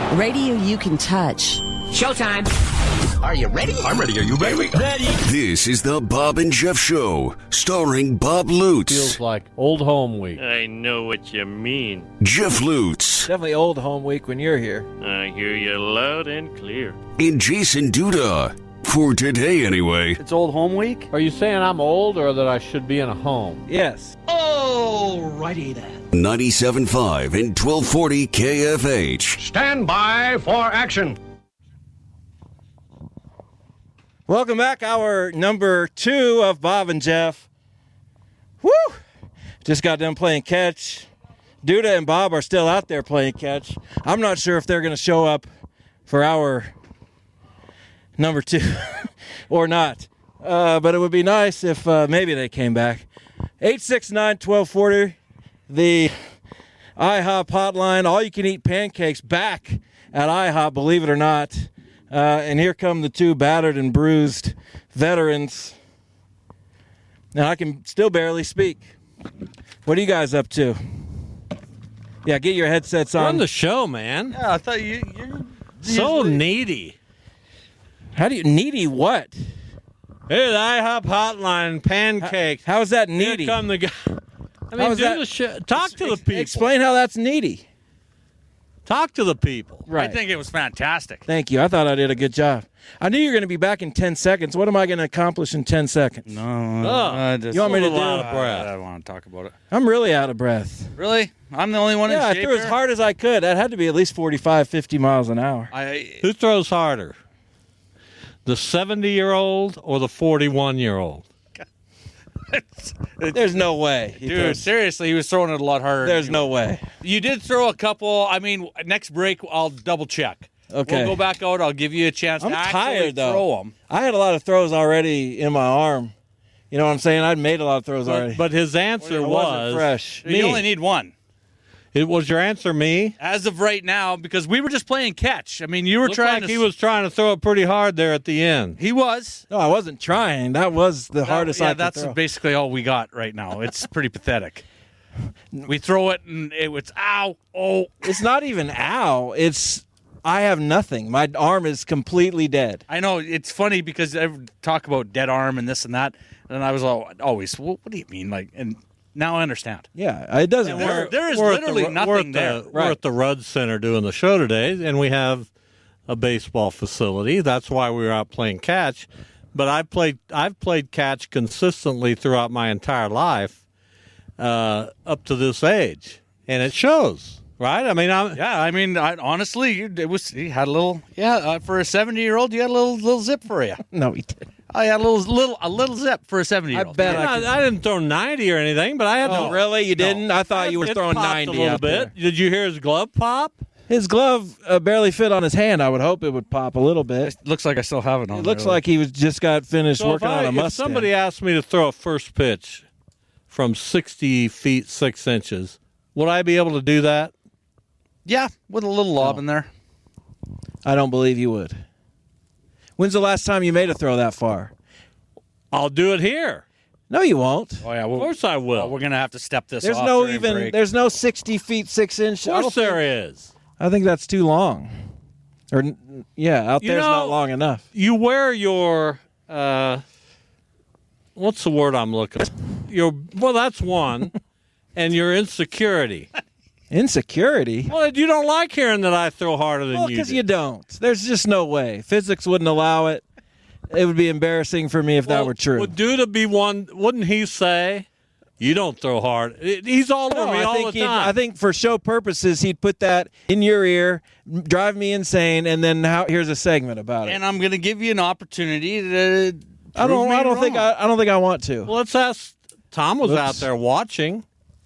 Radio you can touch. Showtime. Are you ready? I'm ready. Are you ready? Ready. This is the Bob and Jeff Show, starring Bob Lutz. Feels like old home week. I know what you mean. Jeff Lutz. Definitely old home week when you're here. I hear you loud and clear. And Jason Duda. For today, anyway. It's old home week? Are you saying I'm old or that I should be in a home? Yes. Alrighty then. 97.5 and 1240 KFH. Stand by for action. Welcome back, hour number 2 of Bob and Jeff. Woo! Just got done playing catch. Duda and Bob are still out there playing catch. I'm not sure if they're going to show up for hour number 2 or not. But it would be nice if maybe they came back. 869-1240, the IHOP hotline. All you can eat pancakes back at IHOP, believe it or not. And here come the two battered and bruised veterans. And I can still barely speak. What are you guys up to? Yeah, get your headsets on. Run the show, man. Yeah, I thought you're So needy. How do you needy what? Hey, the IHOP hotline, pancakes. How is that needy? Here come the guy. I How mean, is do that- the show. Talk to the people. Explain how that's needy. Talk to the people. Right. I think it was fantastic. Thank you. I thought I did a good job. I knew you were going to be back in 10 seconds. What am I going to accomplish in 10 seconds? No, Oh. just You want me to a little do- out of breath. I don't want to talk about it. I'm really out of breath. Really? I'm the only one Yeah, in I shape threw as here? hard as I could. That had to be at least 45, 50 miles an hour. Who throws harder? The 70-year-old or the 41-year-old? There's no way. Dude, seriously, he was throwing it a lot harder. There's no way. You did throw a couple. I mean, next break, I'll double check. Okay. We'll go back out. I'll give you a chance I'm to actually tired, though. throw them. I had a lot of throws already in my arm. You know what I'm saying? I'd made a lot of throws already. But his answer I wasn't fresh. You only need one. It was your answer me? As of right now, because we were just playing catch. I mean, you were Looked trying like to. he was trying to throw it pretty hard there at the end. He was. No, I wasn't trying. That was the hardest I could that's throw. basically all we got right now. It's pretty pathetic. We throw it and it was ow, oh. It's not even ow. It's I have nothing. My arm is completely dead. I know it's funny because I talk about dead arm and this and that, and I was always, well, what do you mean? Like, and now I understand. Yeah, it doesn't work. There is We're at literally nothing there. We're at the Rudd Center doing the show today, and we have a baseball facility. That's why we were out playing catch. But I've played catch consistently throughout my entire life up to this age, and it shows, right? I mean, honestly, you had a little, for a 70-year-old, you had a little zip for you. No, he didn't. I had a little zip for a 70-year-old. I bet I didn't throw 90 or anything, but I had Oh, really? You didn't? I thought you were it throwing popped 90 a little up bit. there. Did you hear his glove pop? His glove barely fit on his hand. I would hope it would pop a little bit. Looks like I still have it on. It looks like he just got finished So working on a if Mustang. somebody asked me to throw a first pitch from 60 feet 6 inches, would I be able to do that? Yeah, with a little lob in there. I don't believe you would. When's the last time you made a throw that far? I'll do it here. No, you won't. Oh yeah, Of course I will. we're gonna have to step this. There's off no during break. there's no 60 feet 6 inch. Of course there is. I think that's too long. Or yeah, out You there's know- not long enough. You wear your, what's the word I'm looking for? Well, that's one, and your insecurity. Insecurity. Well, you don't like hearing that I throw harder than Well, you because do. you don't. There's just no way. Physics wouldn't allow it. It would be embarrassing for me if that were true. Would Duda be one? Wouldn't he say, "You don't throw hard"? He's all over me all the time. I think for show purposes, he'd put that in your ear, drive me insane, and then here's a segment about it. And I'm gonna give you an opportunity to. I don't think I want to. Well, let's ask. Tom was out there watching.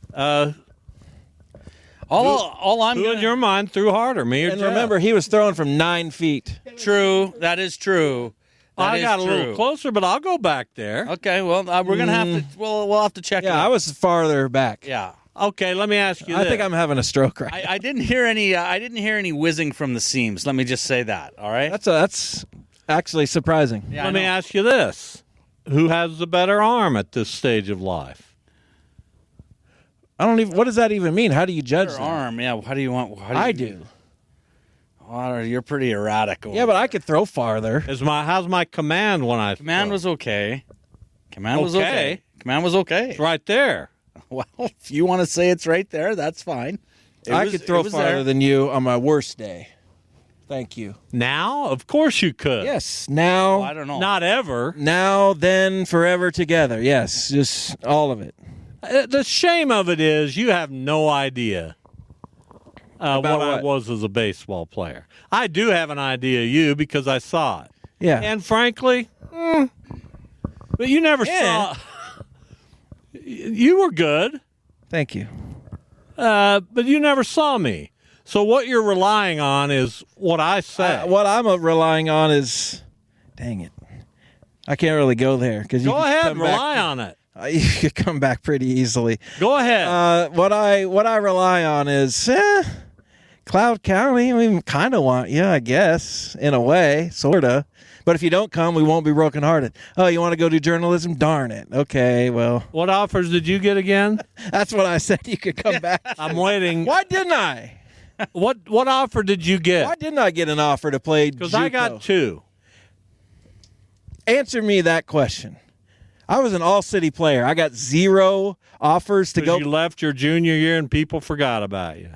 All I'm Who in gonna, your mind threw harder, me or And Jeff? remember, he was throwing from 9 feet. True. That is true. That I is got a little true. closer, but I'll go back there. Okay. Well, we're gonna have to. We'll have to check. it Yeah, out. I was farther back. Yeah. Okay, let me ask you I this. think I'm having a stroke right now. I didn't hear any. I didn't hear any whizzing from the seams. Let me just say that. All right. That's actually surprising. Yeah, Let I me know. ask you this. Who has the better arm at this stage of life? I don't even. What does that even mean? How do you judge Your that? arm. Yeah. How do you want? I do. Oh, you're pretty erratic. Yeah, but I could throw farther. How's my command when I Command throw? was okay. Command was Okay. okay. Command was okay. It's right there. Well, if you want to say it's right there, that's fine. I could throw farther than you on my worst day. Thank you. Now, of course you could. Yes, now. Well, I don't know. Not ever. Now, then, forever together. Yes, just all of it. The shame of it is you have no idea what I what? was as a baseball player. I do have an idea of you because I saw it. Yeah. And frankly, but you never Yeah. saw. You were good, Thank you. but you never saw me. So what you're relying on is what I say. What I'm relying on is, dang it, I can't really go there because Go ahead, rely on it. You could come back pretty easily. Go ahead. What I rely on is Cloud County. We kind of want you, I guess, in a way, sorta. But if you don't come, we won't be brokenhearted. Oh, you want to go do journalism? Darn it. Okay, well, What offers did you get again? that's what I said. You could come back. I'm waiting. Why didn't I? What offer did you Why get? didn't I get an offer to play? Because I got JUCO? 2. Answer me that question. I was an all-city player. I got 0 offers to go. Because you left your junior year and people forgot about you.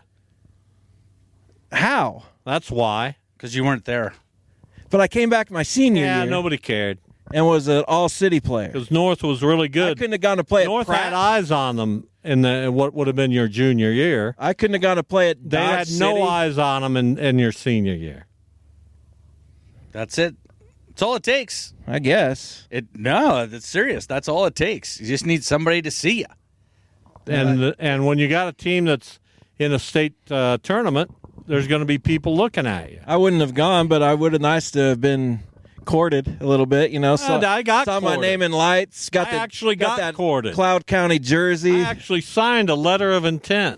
How? That's why. Because you weren't there. But I came back my senior Yeah, year nobody cared. and was an all-city player. Because North was really I good. couldn't have gone to play at North Pratt. had eyes on them in what would have been your junior year. I couldn't have gone to play at They Dodge had no City. eyes on them in your senior year. That's it. That's all it takes. I guess. No, that's serious. That's all it takes. You just need somebody to see you. And when you got a team that's in a state tournament, there's going to be people looking at you. I wouldn't have gone, but I would have nice to have been courted a little bit, you know. So I got saw my courted. name in lights. Got I actually got that courted. Cloud County jersey. I actually signed a letter of intent.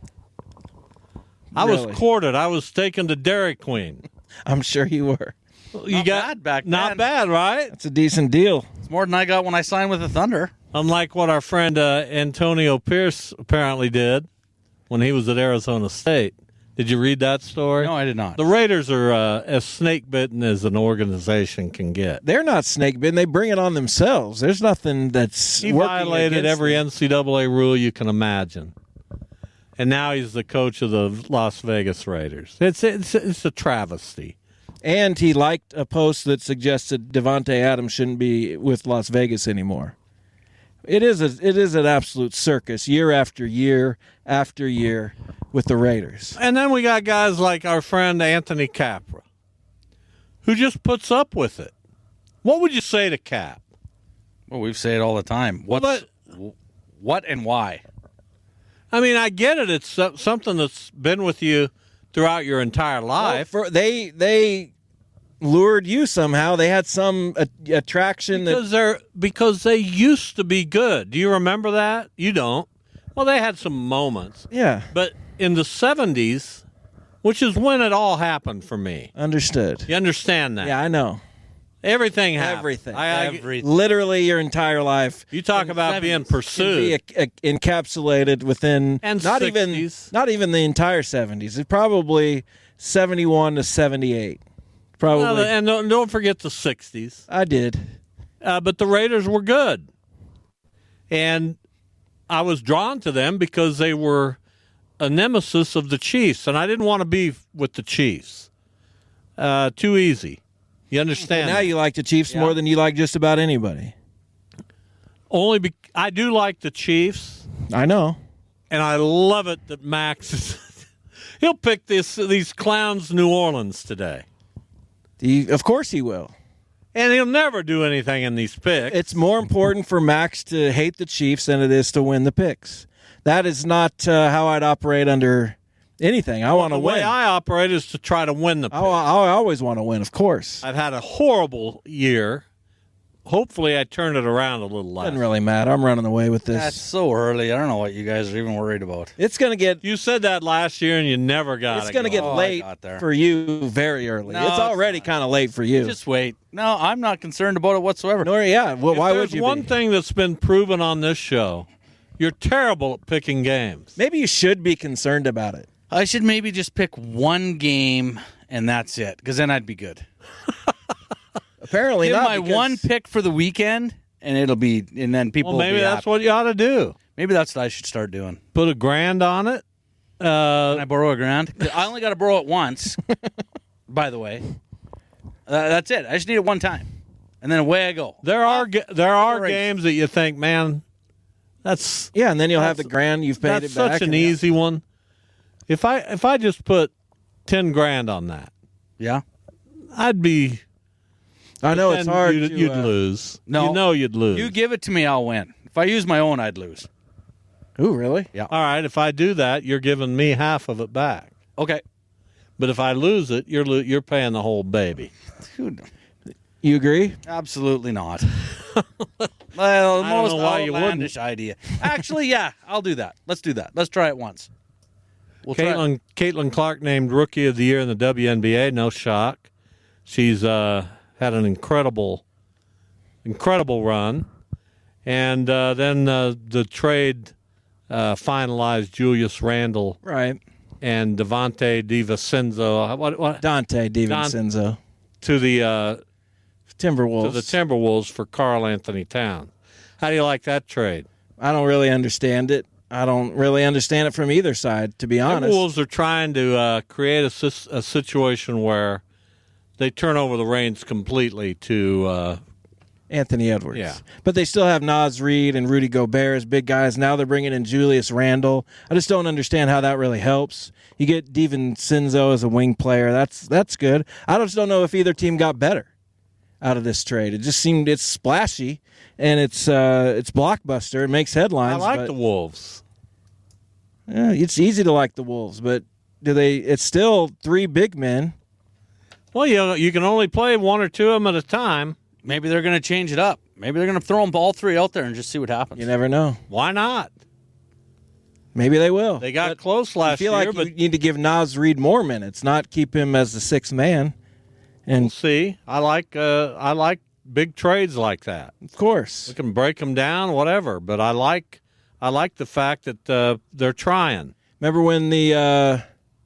I Really? was courted. I was taken to Dairy Queen. I'm sure you were. You Not bad back not then. bad, right? That's a decent deal. It's more than I got when I signed with the Thunder. Unlike what our friend Antonio Pierce apparently did when he was at Arizona State. Did you read that story? No, I did not. The Raiders are as snake bitten as an organization can get. They're not snake bitten. They bring it on themselves. There's nothing that's He working violated against every them. NCAA rule you can imagine, and now he's the coach of the Las Vegas Raiders. It's a travesty. And he liked a post that suggested Devontae Adams shouldn't be with Las Vegas anymore. It is an absolute circus year after year after year with the Raiders. And then we got guys like our friend Anthony Capra, who just puts up with it. What would you say to Cap? Well, we say it all the time. What and why? I mean, I get it. It's something that's been with you throughout your entire life. They lured you somehow. They had some attraction because they used to be good. Do you remember that? You don't. Well, they had some moments. yeah, But in the 70s, which is when it all happened for me. understood. You understand that? Yeah, I know. Everything happened. Everything. Literally your entire life. You talk about being pursued. Can be encapsulated within And not 60s. even the entire 70s. It's probably 71 to 78. Probably. Well, and don't forget the 60s. I did. But the Raiders were good. And I was drawn to them because they were a nemesis of the Chiefs. And I didn't want to be with the Chiefs. Too easy. You understand? Now you like the Chiefs more than you like just about anybody. I do like the Chiefs. I know. And I love it that Max is he'll pick these clowns New Orleans today. Of course he will. And he'll never do anything in these picks. It's more important for Max to hate the Chiefs than it is to win the picks. That is not how I'd operate under anything. I want to the win. way I operate is to try to win the picks. I always want to win, of course. I've had a horrible year. Hopefully I turn it around a little less. Doesn't really matter. I'm running away with this. That's so early. I don't know what you guys are even worried about. It's going to get You said that last year and you never got It's it. going to get Oh, I late got there. for you very early. No, it's it's already kind of late for you. Just wait. No, I'm not concerned about it whatsoever. Well, why would There's you one be? thing that's been proven on this show. You're terrible at picking games. Maybe you should be concerned about it. I should maybe just pick one game and that's it, because then I'd be good. Apparently Give not. my because- one pick for the weekend, and then people Well, will maybe be that's happy. what you ought to do. Maybe that's what I should start doing. Put $1,000 on it. Can I borrow $1,000? I only got to borrow it once, by the way. That's it. I just need it one time, and then away I go. There are Great. games that you think, man, that's Yeah, and then you'll have the grand you've paid that's it back. such an and- easy one. If I just put $10,000 on that, Yeah. I'd be. I know it's then hard. You'd lose. No. You know you'd lose. You give it to me, I'll win. If I use my own, I'd lose. Ooh, really? Yeah. All right, if I do that, you're giving me half of it back. Okay. But if I lose it, you're paying the whole baby. Dude, You agree? absolutely not. Well, I don't most know why you outlandish idea. Actually, yeah, I'll do that. Let's do that. Let's try it once. We'll try it. Caitlin Clark named Rookie of the Year in the WNBA. No shock. She's had an incredible run. And then the trade finalized Julius Randle Right. and Devontae DiVincenzo. What Dante DiVincenzo. to the Timberwolves. to the Timberwolves for Karl Anthony Towns. How do you like that trade? I don't really understand it. I don't really understand it from either side, to be honest. Timberwolves are trying to create a situation where they turn over the reins completely to Anthony Edwards. Yeah. But they still have Naz Reid and Rudy Gobert as big guys. Now they're bringing in Julius Randle. I just don't understand how that really helps. You get DiVincenzo as a wing player. That's good. I just don't know if either team got better out of this trade. It just seemed it's splashy and it's blockbuster. It makes headlines. I like but, the Wolves. Yeah, it's easy to like the Wolves, but it's still three big men. Well, you can only play one or two of them at a time. Maybe they're going to change it up. Maybe they're going to throw them all three out there and just see what happens. You never know. Why not? Maybe they will. They got But close I last feel year, like but you need to give Naz Reid more minutes, not keep him as the sixth man. we'll And see. I like big trades like that. of course, We can break them down, whatever. But I like the fact that they're trying. remember when the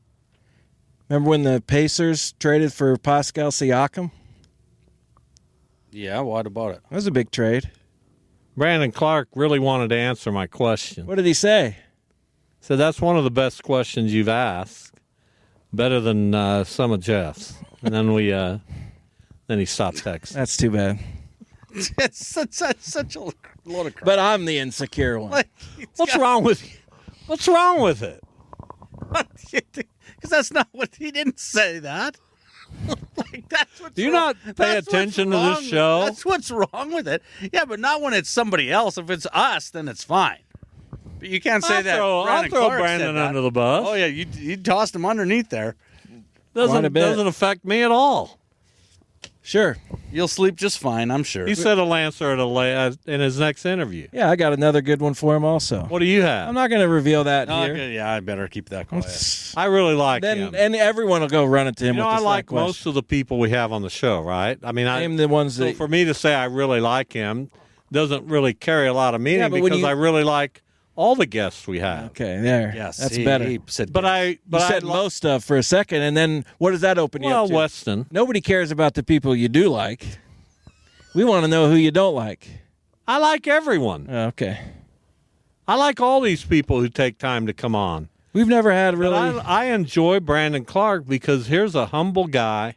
Pacers traded for Pascal Siakam? Yeah, what about it? That was a big trade. Brandon Clark really wanted to answer my question. What did he say? So that's one of the best questions you've asked. Better than some of Jeff's. And then then he stopped texting. That's too bad. It's such a load of crap. But I'm the insecure one. What's wrong with you? What's wrong with it? Because that's not what he didn't say that. Like that's what's Do you wrong. not pay That's what's attention to this wrong. show? That's what's wrong with it. Yeah, but not when it's somebody else. If it's us, then it's fine. But you can't say that. I'll Brandon throw Clark said Brandon that. under the bus. Oh yeah, you tossed him underneath there. Quite a Doesn't bit. affect me at all. Sure. You'll sleep just fine, I'm sure. He said he'll answer it in his next interview. Yeah, I got another good one for him also. What do you have? I'm not going to reveal that Oh, here. good. Yeah, I better keep that quiet. I really like Then him. and everyone will go run it to him. You know, with I this like question. most of the people we have on the show, right? I mean, Name the ones so that. for me to say I really like him doesn't really carry a lot of meaning Yeah, but when because you- I really like all the guests we have. Okay, there. Yes, that's he better. said But yes. I You said most stuff for a second, and then what does that open you well, up to? Weston. Nobody cares about the people you do like. We want to know who you don't like. I like everyone. Okay. I like all these people who take time to come on. We've never had But really. I enjoy Brandon Clark because here's a humble guy.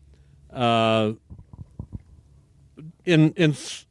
In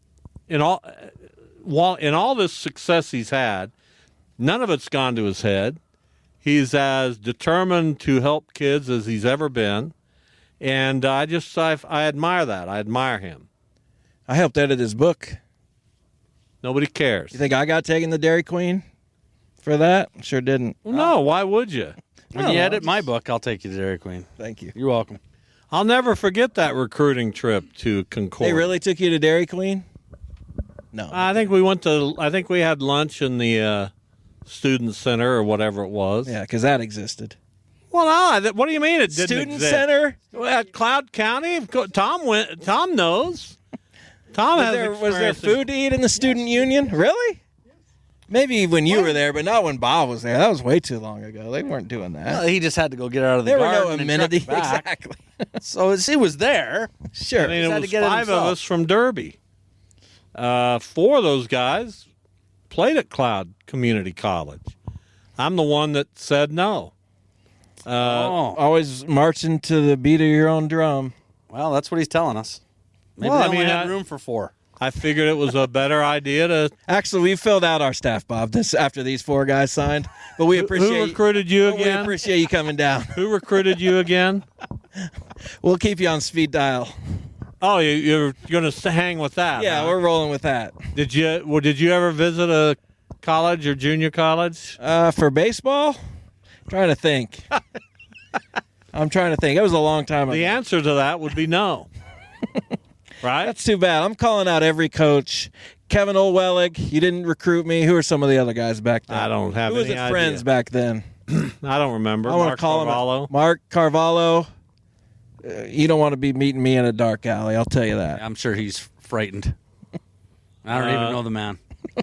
all this success he's had, none of it's gone to his head. He's as determined to help kids as he's ever been, and I admire that. I admire him. I helped edit his book. Nobody cares. You think I got taken the Dairy Queen for that? Sure didn't. Well, no, why would you? When you edit my book, I'll take you to Dairy Queen. Thank you. You're welcome. I'll never forget that recruiting trip to Concord. They really took you to Dairy Queen? No. I think we had lunch in the student center or whatever it was. Yeah, because that existed. Well, no. What do you mean it didn't Student exist? center? Well, at Cloud County. Tom went. Tom knows. Tom has Was there experience in- food to eat in the student union? Really? Maybe when you were there, but not when Bob was there. That was way too long ago. They weren't doing that. Well, he just had to go get out of the There were garden no and amenities. truck back. Exactly. So he was there. Sure. I mean, Just it had to was get it 5 of himself. us from Derby. 4 of those guys played at Cloud Community College. I'm the one that said no. Always marching to the beat of your own drum. Well, that's what he's telling us. Maybe Well, they I only mean, had room for 4. I figured it was a better idea to. Actually, we filled out our staff, Bob, after these 4 guys signed. But we appreciate Who recruited you We again? appreciate you coming down. Who recruited you again? We'll keep you on speed dial. Oh, you're going to hang with that? Yeah, huh? we're rolling with that. Did you ever visit a college or junior college? For baseball, trying to think. I'm trying to think. It was a long time ago. The answer to that would be no. Right? That's too bad. I'm calling out every coach. Kevin Olwellig, you didn't recruit me. Who are some of the other guys back then? I don't have Who was any at idea. Friends back then? I don't remember. I want to Mark call Carvalho. him Mark Carvalho. You don't want to be meeting me in a dark alley. I'll tell you that. I'm sure he's frightened. I don't even know the man.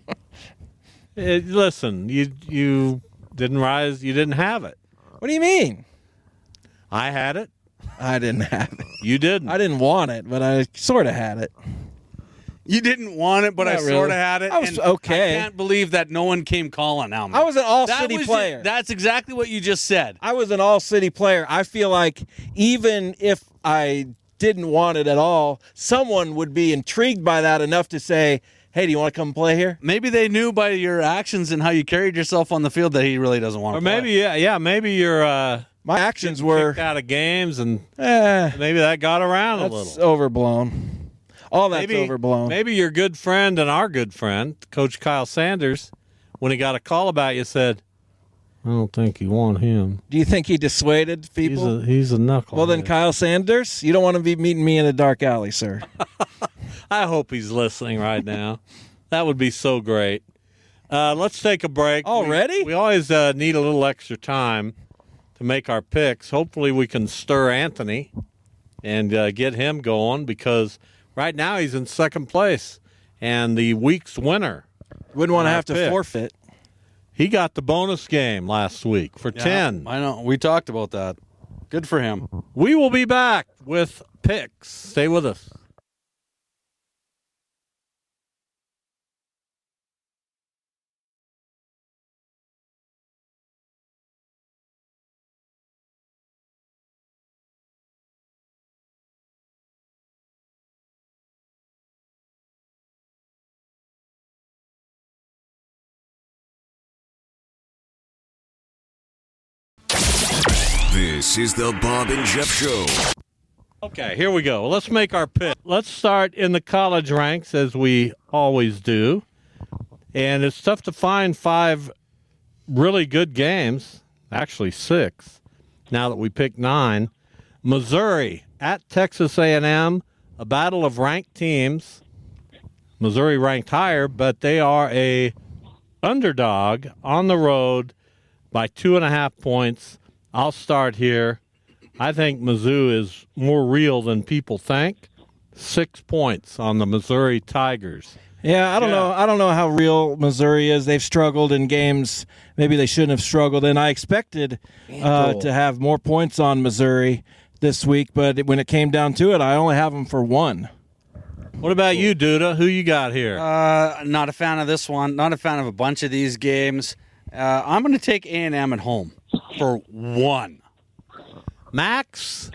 Listen, you didn't rise. You didn't have it. What do you mean? I had it. I didn't have it. You didn't. I didn't want it, but I sort of had it. You didn't want it, but I Not sort of really. had it. I was and okay. I can't believe that no one came calling out. I was an all-city player. That's exactly what you just said. I was an all-city player. I feel like even if I didn't want it at all, someone would be intrigued by that enough to say, hey, do you want to come play here? Maybe they knew by your actions and how you carried yourself on the field that he really doesn't want to Or play. maybe, yeah, maybe you're My actions were, kicked out of games, and maybe that got around a that's little. overblown. All that's overblown. Maybe your good friend and our good friend, Coach Kyle Sanders, when he got a call about you, said, I don't think you want him. Do you think he dissuaded people? He's a knucklehead. Well, then Kyle Sanders, you don't want to be meeting me in a dark alley, sir. I hope he's listening right now. That would be so great. Let's take a break. Already? We always need a little extra time to make our picks. Hopefully we can stir Anthony and get him going, because right now he's in second place and the week's winner. Wouldn't want to Our have to pick. forfeit. He got the bonus game last week for 10. I know. We talked about that. Good for him. We will be back with picks. Stay with us. This is the Bob and Jeff Show. Okay, here we go. Let's make our pick. Let's start in the college ranks, as we always do. And it's tough to find 5 really good games, actually 6, now that we picked 9. Missouri at Texas A&M, a battle of ranked teams. Missouri ranked higher, but they are a underdog on the road by 2.5 points. I'll start here. I think Mizzou is more real than people think. 6 points on the Missouri Tigers. Yeah, I don't know. I don't know how real Missouri is. They've struggled in games maybe they shouldn't have struggled, and I expected to have more points on Missouri this week, but when it came down to it, I only have them for 1. What about you, Duda? Who you got here? Not a fan of this one. Not a fan of a bunch of these games. I'm going to take A&M at home for 1. Max?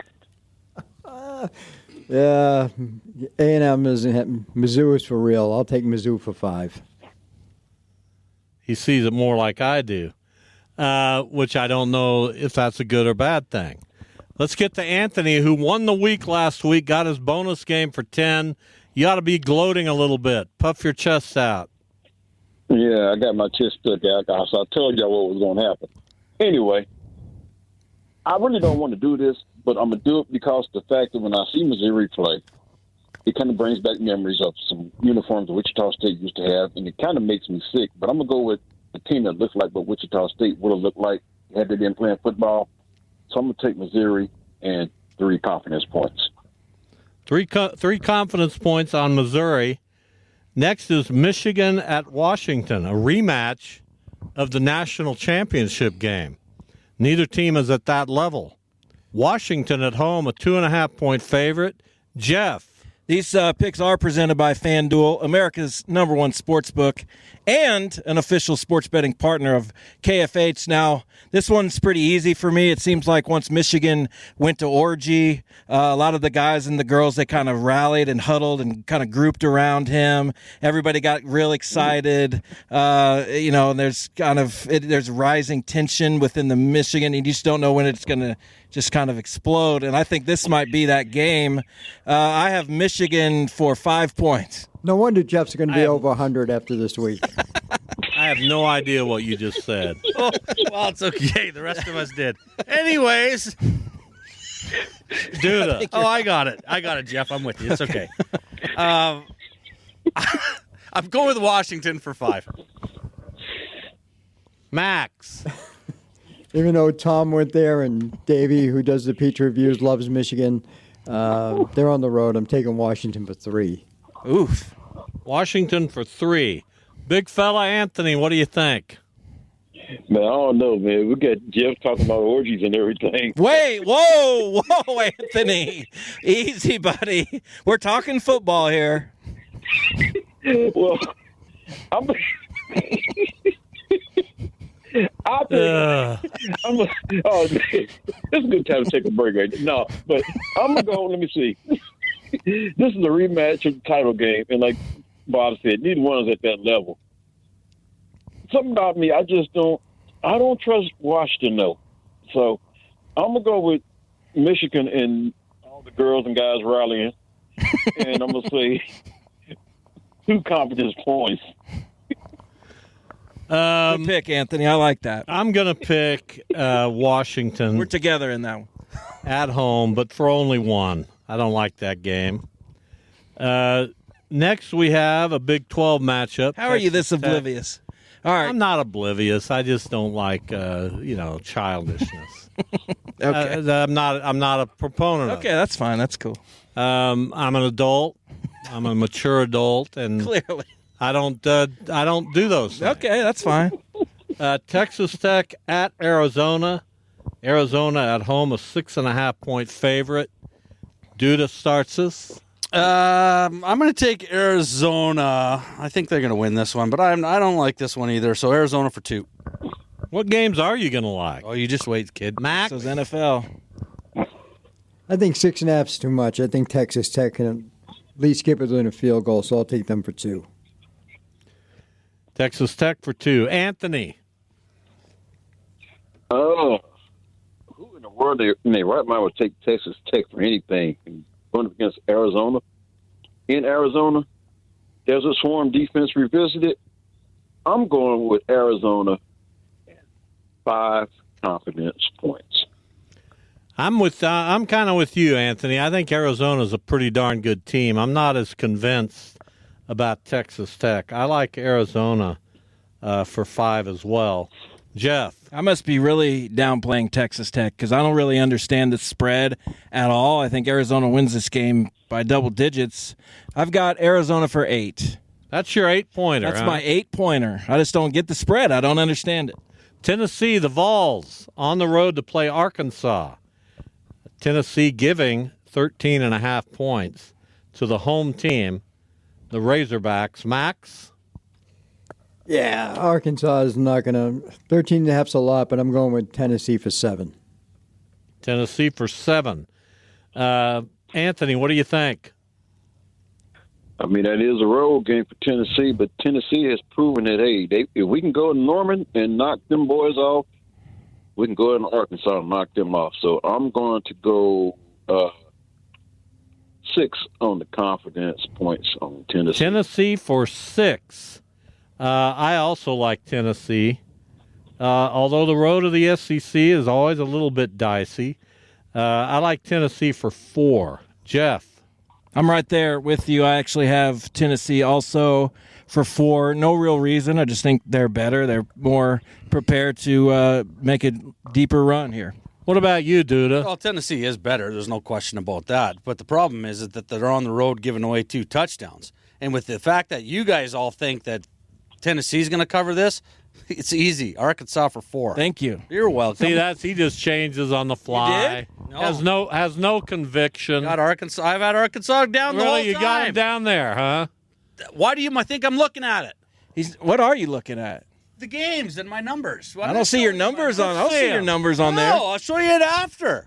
Yeah, A&M isn't. Mizzou is for real. I'll take Mizzou for 5. He sees it more like I do, which I don't know if that's a good or bad thing. Let's get to Anthony, who won the week last week, got his bonus game for 10. You ought to be gloating a little bit. Puff your chest out. Yeah, I got my chest stuck out, so I told y'all what was going to happen. Anyway, I really don't want to do this, but I'm going to do it because the fact that when I see Missouri play, it kind of brings back memories of some uniforms that Wichita State used to have, and it kind of makes me sick. But I'm going to go with the team that looks like what Wichita State would have looked like had they been playing football. So I'm going to take Missouri and 3 confidence points. 3 confidence points on Missouri. Next is Michigan at Washington, a rematch of the national championship game. Neither team is at that level. Washington at home, a 2.5-point favorite. Jeff. These picks are presented by FanDuel, America's #1 sports book, and an official sports betting partner of KFH. Now, this one's pretty easy for me. It seems like once Michigan went to orgy, a lot of the guys and the girls, they kind of rallied and huddled and kind of grouped around him. Everybody got real excited. There's rising tension within the Michigan. You just don't know when it's going to just kind of explode. And I think this might be that game. I have Michigan for 5 points. No wonder Jeff's going to be over 100 after this week. I have no idea what you just said. Oh, well, it's okay. The rest of us did. Anyways. Duda. Oh, I got it, Jeff. I'm with you. It's okay. I'm going with Washington for 5. Max. Even though Tom went there and Davey, who does the Peach Reviews, loves Michigan, they're on the road. I'm taking Washington for 3. Oof. Washington for 3. Big fella Anthony, what do you think? Man, I don't know, man. We got Jeff talking about orgies and everything. Wait, whoa, Anthony. Easy, buddy. We're talking football here. Well, it's a good time to take a break right now. No, but I'm going to go, let me see. This is a rematch of the title game, and like Bob said, neither one is at that level. Something about me, I don't trust Washington, though. So I'm going to go with Michigan and all the girls and guys rallying, and I'm going to say 2 confidence points. Good pick, Anthony. I like that. I'm going to pick Washington. We're together in that one. At home, but for only 1. I don't like that game. Next, we have a Big 12 matchup. How are you this oblivious? All right. I'm not oblivious. I just don't like, childishness. Okay. I'm not a proponent of it. Okay, that's fine. That's cool. I'm an adult. I'm a mature adult, and Clearly. I don't do those things. Okay, that's fine. Texas Tech at Arizona. Arizona at home, a 6.5-point favorite. Duda starts us. I'm going to take Arizona. I think they're going to win this one, but I don't like this one either. So Arizona for 2. What games are you going to like? Oh, you just wait, kid. Max? So it's NFL. I think 6.5 is too much. I think Texas Tech can at least get within a field goal, so I'll take them for 2. Texas Tech for 2. Anthony. Oh, who in the world in their right mind would take Texas Tech for anything? Going up against Arizona. In Arizona, there's a swarm defense revisited. I'm going with Arizona and 5 confidence points. I'm kind of with you, Anthony. I think Arizona's a pretty darn good team. I'm not as convinced about Texas Tech. I like Arizona for 5 as well. Jeff. I must be really downplaying Texas Tech because I don't really understand the spread at all. I think Arizona wins this game by double digits. I've got Arizona for 8. That's your 8-pointer. That's my 8-pointer. I just don't get the spread. I don't understand it. Tennessee, the Vols, on the road to play Arkansas. Tennessee giving 13.5 points to the home team, the Razorbacks. Max? Yeah, Arkansas is not going to. 13.5's a lot, but I'm going with Tennessee for 7. Tennessee for 7. Anthony, what do you think? I mean, that is a road game for Tennessee, but Tennessee has proven that, hey, if we can go to Norman and knock them boys off, we can go in Arkansas and knock them off. So I'm going to go 6 on the confidence points on Tennessee. Tennessee for 6. I also like Tennessee. Although the road to the SEC is always a little bit dicey, I like Tennessee for 4. Jeff? I'm right there with you. I actually have Tennessee also for 4. No real reason. I just think they're better. They're more prepared to make a deeper run here. What about you, Duda? Well, Tennessee is better. There's no question about that. But the problem is that they're on the road giving away 2 touchdowns. And with the fact that you guys all think that Tennessee's going to cover this, it's easy. Arkansas for 4. Thank you. You're welcome. See, he just changes on the fly. You did? No. Has no conviction. Got Arkansas. I've had Arkansas down the whole time. Really, you got him down there, huh? Why do you think I'm looking at it? What are you looking at? The games and my numbers. I don't see your numbers on. I don't see your numbers on there. No, I'll show you it after.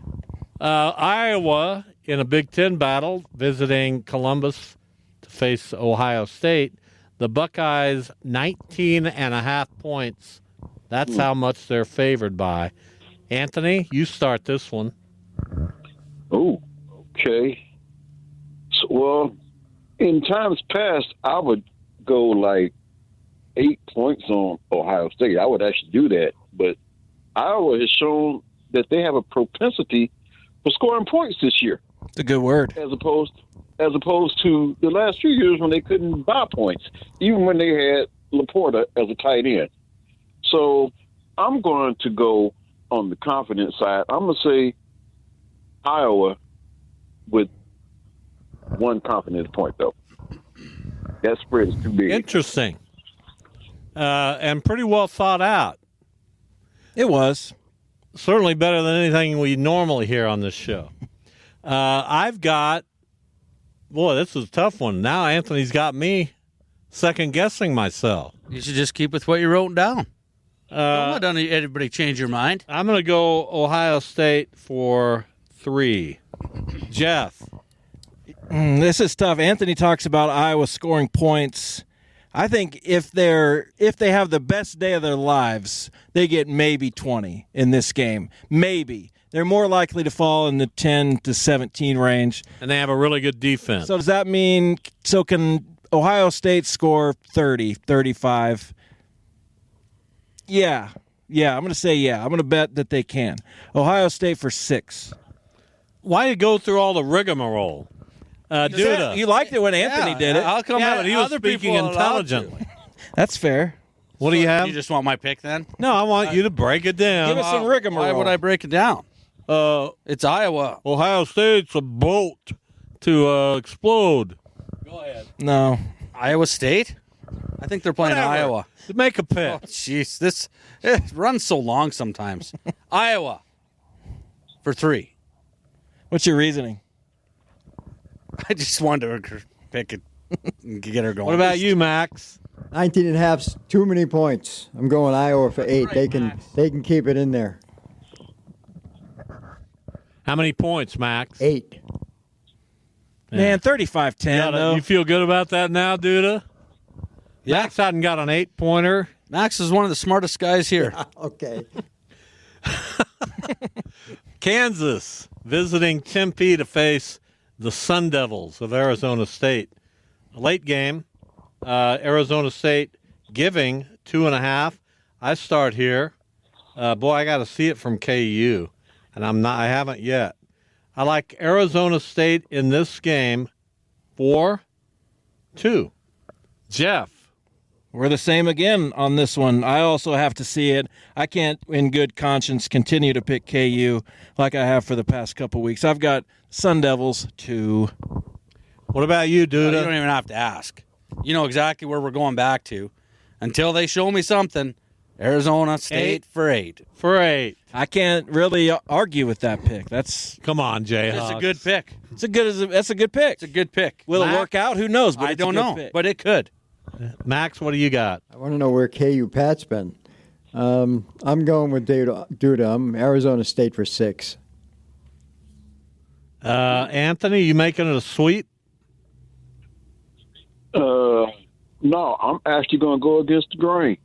Iowa in a Big Ten battle, visiting Columbus to face Ohio State. The Buckeyes, 19.5 points. That's how much they're favored by. Anthony, you start this one. Oh, okay. So, well, in times past, I would go like 8 points on Ohio State. I would actually do that. But Iowa has shown that they have a propensity for scoring points this year. It's a good word. As opposed to the last few years when they couldn't buy points, even when they had Laporta as a tight end. So I'm going to go on the confident side. I'm going to say Iowa with 1 confidence point, though. That spread is too big. Interesting. And pretty well thought out. It was. Certainly better than anything we normally hear on this show. I've got, boy, this is a tough one. Now Anthony's got me second-guessing myself. You should just keep with what you wrote down. Don't everybody change your mind. I'm going to go Ohio State for 3. Jeff. This is tough. Anthony talks about Iowa scoring points. I think if they have the best day of their lives, they get maybe 20 in this game. Maybe. They're more likely to fall in the 10 to 17 range. And they have a really good defense. So does that mean, can Ohio State score 30, 35? Yeah. I'm going to say yeah. I'm going to bet that they can. Ohio State for 6. Why you go through all the rigmarole? Duda. You liked it when Anthony did it. I'll come back. But he was speaking intelligently. That's fair. What do you have? You just want my pick then? No, I want you to break it down. Give us some rigmarole. Why would I break it down? It's Iowa. Ohio State's a boat to explode. Go ahead. No. Iowa State? I think they're playing Iowa. Make a pick. Oh, jeez. It runs so long sometimes. Iowa for 3. What's your reasoning? I just wanted to pick it and get her going. What about you, Max? 19.5's too many points. I'm going Iowa for 8. They can keep it in there. How many points, Max? 8. Man, 35-10, though. You feel good about that now, Duda? Yeah. Max hadn't got an 8-pointer. Max is one of the smartest guys here. Okay. Kansas visiting Tempe to face the Sun Devils of Arizona State. A late game. Arizona State giving 2.5. I start here. Boy, I got to see it from KU, and I haven't yet. I like Arizona State in this game for 2. Jeff. We're the same again on this one. I also have to see it. I can't, in good conscience, continue to pick KU like I have for the past couple weeks. I've got Sun Devils 2. What about you, Duda? You don't even have to ask. You know exactly where we're going back to. Until they show me something, Arizona State for 8. For 8. I can't really argue with that pick. Come on, Jayhawks. It's a good pick. That's a good pick. It's a good pick. Will it work out? Who knows? But I don't know, pick. but it could. Max, what do you got? I want to know where KU Pat's been. I'm going with Duda. I'm Arizona State for 6. Anthony, you making it a sweep? No, I'm actually going to go against the grain.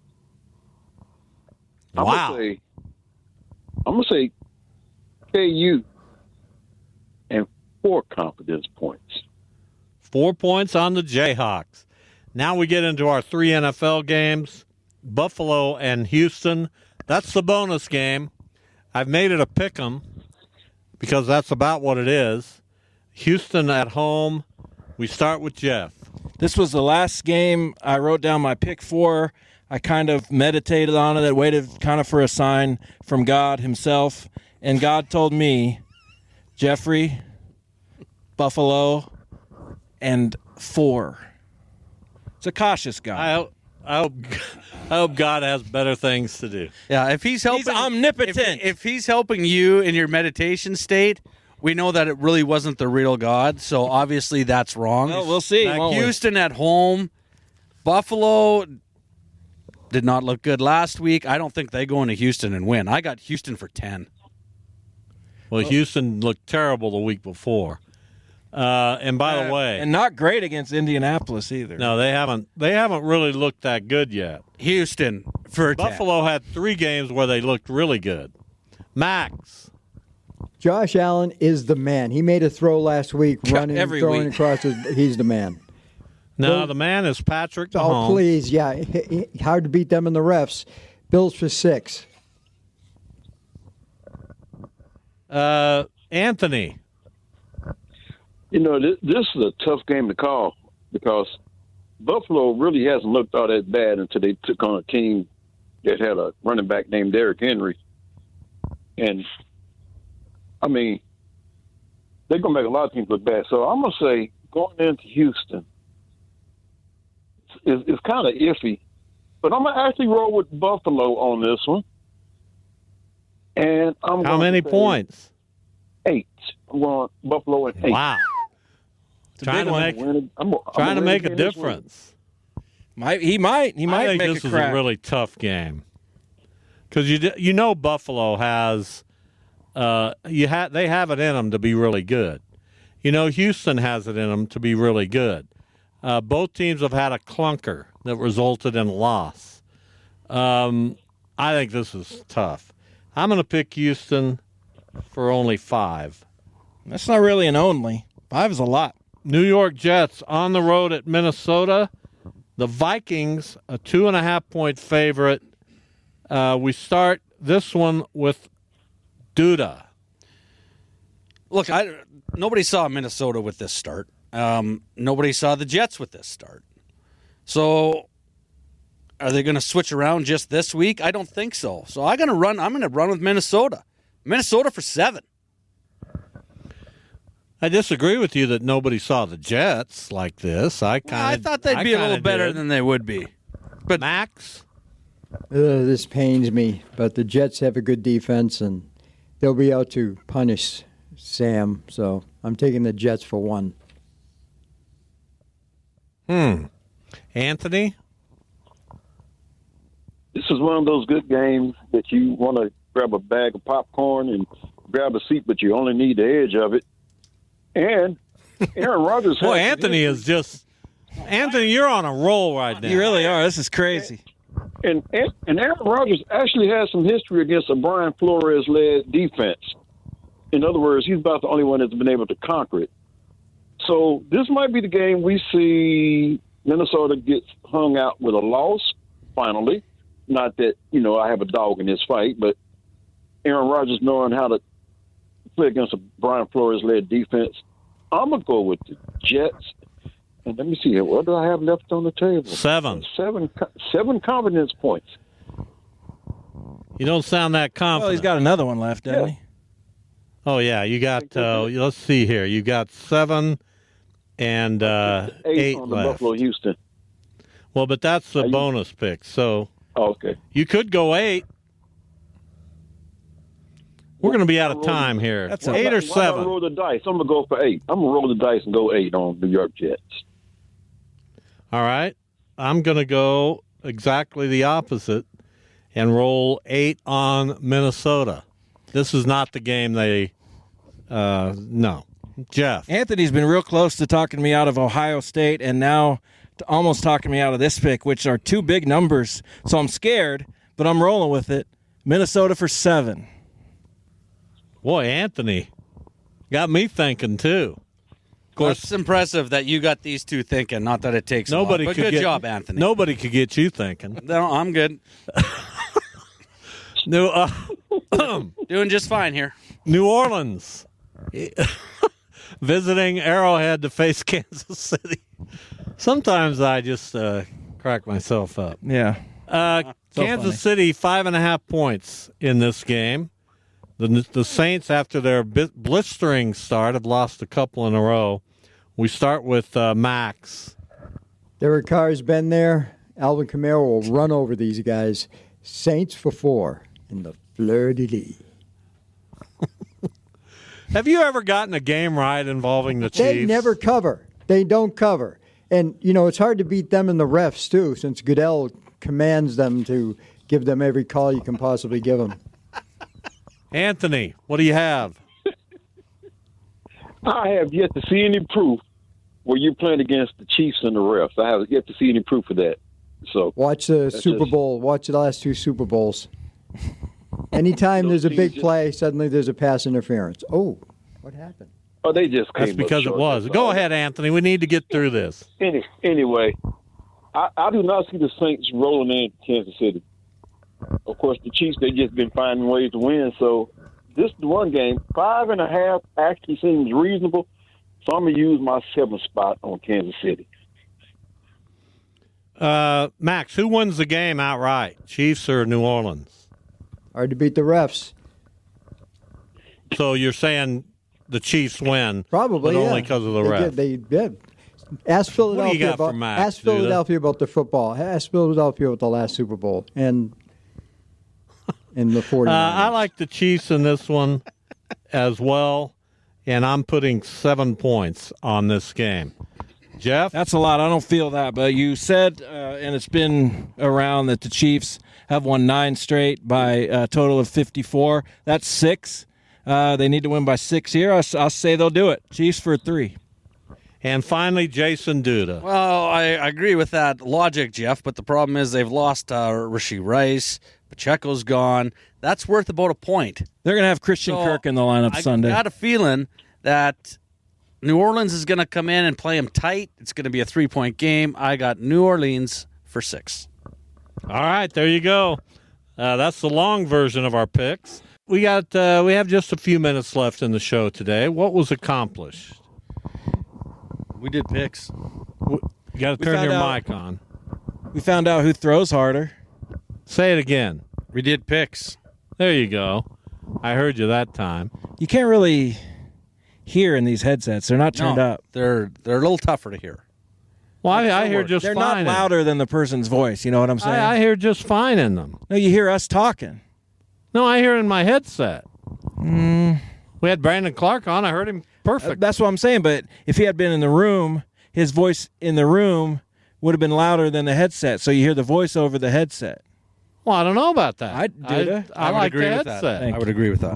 Wow. I'm going to say KU and 4 confidence points. 4 points on the Jayhawks. Now we get into our 3 NFL games, Buffalo and Houston. That's the bonus game. I've made it a pick 'em because that's about what it is. Houston at home. We start with Jeff. This was the last game I wrote down my pick for. I kind of meditated on it. I waited kind of for a sign from God himself. And God told me, Jeffrey, Buffalo, and 4. It's a cautious guy. I hope God has better things to do. Yeah, if he's helping, He's omnipotent. If he's helping you in your meditation state, we know that it really wasn't the real God. So obviously that's wrong. Well, we'll see. won't we? Houston at home, Buffalo did not look good last week. I don't think they go into Houston and win. I got Houston for 10. Well, Houston looked terrible the week before. And by the way, and not great against Indianapolis either. no, they haven't really looked that good yet. Houston for 10. Buffalo had 3 games where they looked really good. Max. Josh Allen is the man. He made a throw last week, running, Every throwing week. across he's the man. No, the man is Patrick Mahomes. Oh, please, yeah. Hard to beat them in the refs. Bills for 6. Anthony. This is a tough game to call because Buffalo really hasn't looked all that bad until they took on a team that had a running back named Derrick Henry. And, I mean, they're going to make a lot of teams look bad. So I'm going to say going into Houston is kind of iffy. But I'm going to actually roll with Buffalo on this one. And I'm How many points? 8. I'm going Buffalo at 8. Wow. Trying to make a difference. He might I think make this a is crack. a really tough game because Buffalo has they have it in them to be really good. Houston has it in them to be really good. Both teams have had a clunker that resulted in a loss. I think this is tough. I'm going to pick Houston for only 5. That's not really an only. 5 is a lot. New York Jets on the road at Minnesota. The Vikings, a 2.5-point favorite. We start this one with Duda. Look, nobody saw Minnesota with this start. Nobody saw the Jets with this start. So are they going to switch around just this week? I don't think so. So I'm going to run with Minnesota. Minnesota for 7. I disagree with you that nobody saw the Jets like this. I thought they'd be a little better than they would be. But Max? This pains me, but the Jets have a good defense, and they'll be out to punish Sam. So I'm taking the Jets for 1. Anthony? This is one of those good games that you want to grab a bag of popcorn and grab a seat, but you only need the edge of it. And Aaron Rodgers. Boy, Anthony, you're on a roll right now. You really are. This is crazy. And Aaron Rodgers actually has some history against a Brian Flores-led defense. In other words, he's about the only one that's been able to conquer it. So this might be the game we see Minnesota gets hung out with a loss, finally. Not that, I have a dog in this fight, but Aaron Rodgers knowing how to play against a Brian Flores-led defense. I'm going to go with the Jets. And let me see here. What do I have left on the table? 7. 7 confidence points. You don't sound that confident. Well, he's got another one left, doesn't he? Oh, yeah. You got, let's see here. You got 7 and 8 on the left. Buffalo Houston. Well, but that's the bonus pick. So okay. You could go 8. We're going to be out of time here. That's 8 or 7. I'm going to roll the dice. I'm going to go for 8. I'm going to roll the dice and go 8 on New York Jets. All right. I'm going to go exactly the opposite and roll 8 on Minnesota. This is not the game no. Jeff. Anthony's been real close to talking me out of Ohio State and now to almost talking me out of this pick, which are 2 big numbers. So I'm scared, but I'm rolling with it. Minnesota for 7. Boy, Anthony got me thinking, too. Of course, it's impressive that you got these two thinking, not that it takes nobody a lot. But could good job, Anthony. Nobody could get you thinking. No, I'm good. Doing just fine here. New Orleans. Visiting Arrowhead to face Kansas City. Sometimes I just crack myself up. Yeah. Kansas City, 5.5 points in this game. The Saints, after their blistering start, have lost a couple in a row. We start with Max. Derek Carr's been there. Alvin Kamara will run over these guys. Saints for 4 in the fleur-de-lis. Have you ever gotten a game right involving the Chiefs? They never cover. They don't cover. And, it's hard to beat them and the refs, too, since Goodell commands them to give them every call you can possibly give them. Anthony, what do you have? I have yet to see any proof where you're playing against the Chiefs and the refs. I have yet to see any proof of that. So watch the Super Bowl. Watch the last 2 Super Bowls. Anytime there's a big play, suddenly there's a pass interference. Oh, what happened? Oh, they just came. That's because it was. Go ahead, Anthony. We need to get through this. Anyway, I do not see the Saints rolling in Kansas City. Of course, the Chiefs, they've just been finding ways to win. So this is the one game. 5.5 actually seems reasonable. So I'm going to use my 7th spot on Kansas City. Max, who wins the game outright, Chiefs or New Orleans? Hard to beat the refs. So you're saying the Chiefs win, probably, but only because of the refs. They did. Ask Philadelphia. What do you got for Max? Ask Philadelphia about the football. Ask Philadelphia about the last Super Bowl and the 49ers. I like the Chiefs in this one as well, and I'm putting 7 points on this game. Jeff? That's a lot. I don't feel that, but you said, and it's been around, that the Chiefs have won 9 straight by a total of 54. That's 6. They need to win by 6 here. I'll say they'll do it. Chiefs for 3. And finally, Jason Duda. Well, I agree with that logic, Jeff, but the problem is they've lost Rashee Rice. Pacheco's gone. That's worth about a point. They're going to have Christian Kirk in the lineup Sunday. I got a feeling that New Orleans is going to come in and play them tight. It's going to be a 3-point game. I got New Orleans for 6. All right, there you go. That's the long version of our picks. We have just a few minutes left in the show today. What was accomplished? We did picks. You got to turn your mic on. We found out who throws harder. Say it again. We did picks. There you go. I heard you that time. You can't really hear in these headsets. They're not turned up. They're a little tougher to hear. Well, I hear just They're fine. They're not louder than the person's voice. You know what I'm saying? I hear just fine in them. No, you hear us talking. No, I hear in my headset. We had Brandon Clark on. I heard him perfect. That's what I'm saying. But if he had been in the room, his voice in the room would have been louder than the headset. So you hear the voice over the headset. Well, I don't know about that. I like agree the with headset. that. I would agree with that.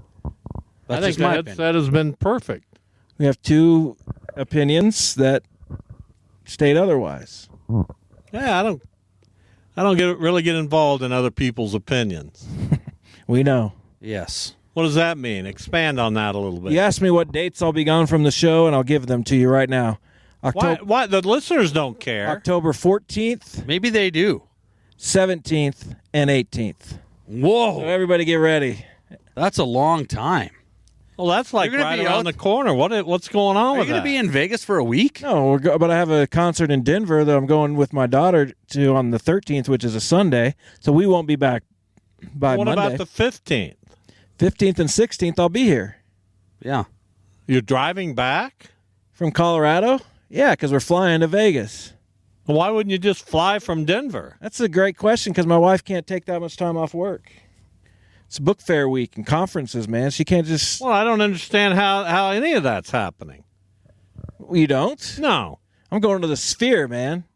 I think the headset has been perfect. We have 2 opinions that state otherwise. Yeah, I don't really get involved in other people's opinions. We know. Yes. What does that mean? Expand on that a little bit. You asked me what dates I'll be gone from the show, and I'll give them to you right now. Why? The listeners don't care. October 14th. Maybe they do. 17th and 18th. Whoa. So everybody get ready. That's a long time. Well, that's like right around the corner. What's going on with that? Are you going to be in Vegas for a week? No, but I have a concert in Denver that I'm going with my daughter to on the 13th, which is a Sunday. So we won't be back by Monday. What about the 15th? 15th and 16th, I'll be here. Yeah. You're driving back? From Colorado? Yeah, because we're flying to Vegas. Well, why wouldn't you just fly from Denver? That's a great question because my wife can't take that much time off work. It's book fair week and conferences, man. She can't just... Well, I don't understand how any of that's happening. You don't? No. I'm going to the Sphere, man.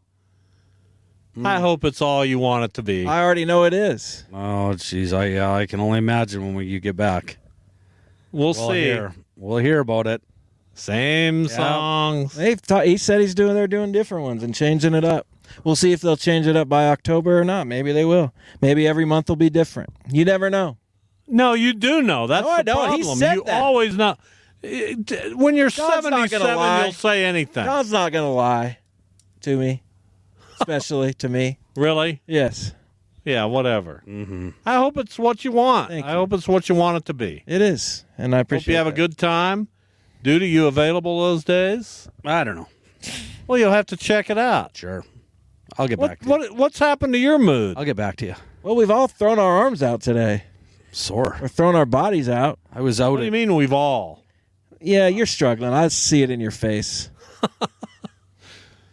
I hope it's all you want it to be. I already know it is. Oh, jeez. I can only imagine when you get back. We'll see. We'll hear about it. Same songs. He said they're doing different ones and changing it up. We'll see if they'll change it up by October or not. Maybe they will. Maybe every month will be different. You never know. No, you do know. That's the problem. He said you that. always know. When you're 77, you'll say anything. God's not going to lie to me, especially to me. Really? Yes. Yeah, whatever. Mm-hmm. I hope it's what you want. Thank you. I hope it's what you want it to be. It is, and I appreciate Hope you have a good time. Dude, are you available those days? I don't know. Well, you'll have to check it out. Sure. I'll get back to you. What's happened to your mood? I'll get back to you. Well, we've all thrown our arms out today. Sore. We're throwing our bodies out. I was out. What do you mean we've all? Yeah, you're struggling. I see it in your face.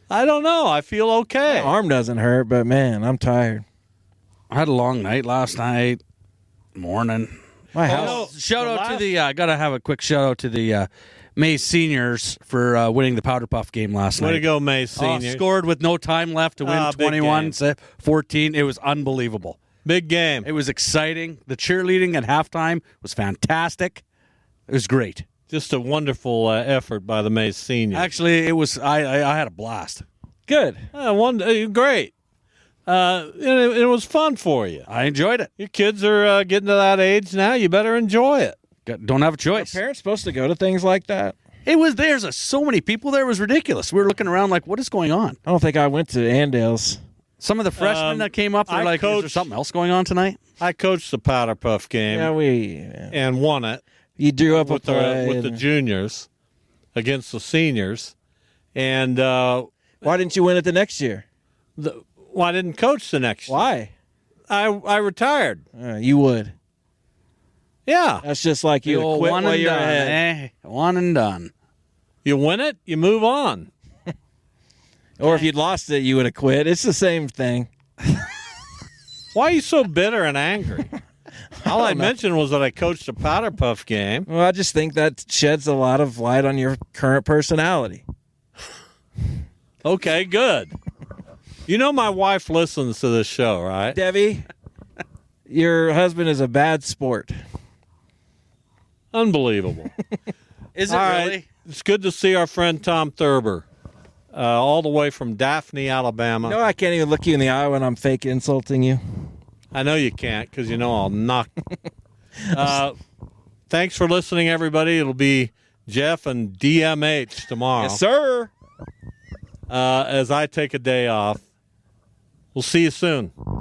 I don't know. I feel okay. My arm doesn't hurt, but man, I'm tired. I had a long night last night, morning. My house. Shout out to the. I gotta have a quick shout out to the Mays seniors for winning the Powder Puff game last night. Way to go, Mays seniors. Scored with no time left to win 21-14. It was unbelievable. Big game. It was exciting. The cheerleading at halftime was fantastic. It was great. Just a wonderful effort by the Mays seniors. Actually, it was. I had a blast. Good. Great. It was fun for you. I enjoyed it. Your kids are getting to that age now. You better enjoy it. Don't have a choice. Are parents supposed to go to things like that? It was. There's so many people there. It was ridiculous. We were looking around like, what is going on? I don't think I went to Andale's. Some of the freshmen that came up were like, is there something else going on tonight? I coached the Powder Puff game. And won it. You drew up with the juniors against the seniors. And why didn't you win it the next year? I didn't coach the next year. Why? I retired. You would. Yeah. That's just like you quit one while and you're done, ahead. One and done. You win it, you move on. Or if you'd lost it, you would have quit. It's the same thing. Why are you so bitter and angry? All I mentioned was that I coached a Powder Puff game. Well, I just think that sheds a lot of light on your current personality. Okay, good. You know my wife listens to this show, right? Debbie, your husband is a bad sport. Unbelievable. Is it all really? Right. It's good to see our friend Tom Thurber, all the way from Daphne, Alabama. No, I can't even look you in the eye when I'm fake insulting you. I know you can't because you know I'll knock. Thanks for listening, everybody. It'll be Jeff and DMH tomorrow. Yes, sir. As I take a day off. We'll see you soon.